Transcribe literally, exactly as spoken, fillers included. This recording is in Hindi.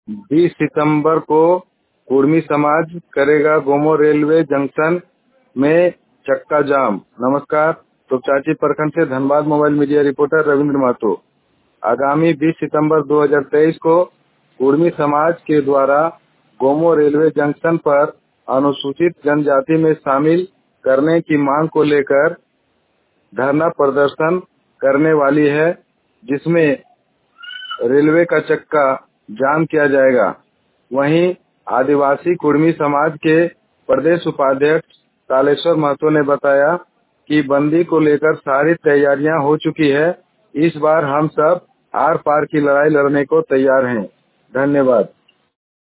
बीस सितंबर को कुर्मी समाज करेगा गोमो रेलवे जंक्शन में चक्का जाम। नमस्कार, तोपचांची प्रखंड से Dhanbad mobile media reporter Ravindra Mahato. आगामी बीस सितंबर दो हज़ार तेईस को कुर्मी समाज के द्वारा गोमो रेलवे जंक्शन पर अनुसूचित जनजाति में शामिल करने की मांग को लेकर धरना प्रदर्शन करने वाली है, जिसमें रेलवे का चक्का जाम किया जाएगा। वहीं आदिवासी कुर्मी समाज के प्रदेश उपाध्यक्ष कालेश्वर महतो ने बताया कि बंदी को लेकर सारी तैयारियां हो चुकी है। इस बार हम सब आर पार की लड़ाई लड़ने को तैयार हैं। धन्यवाद।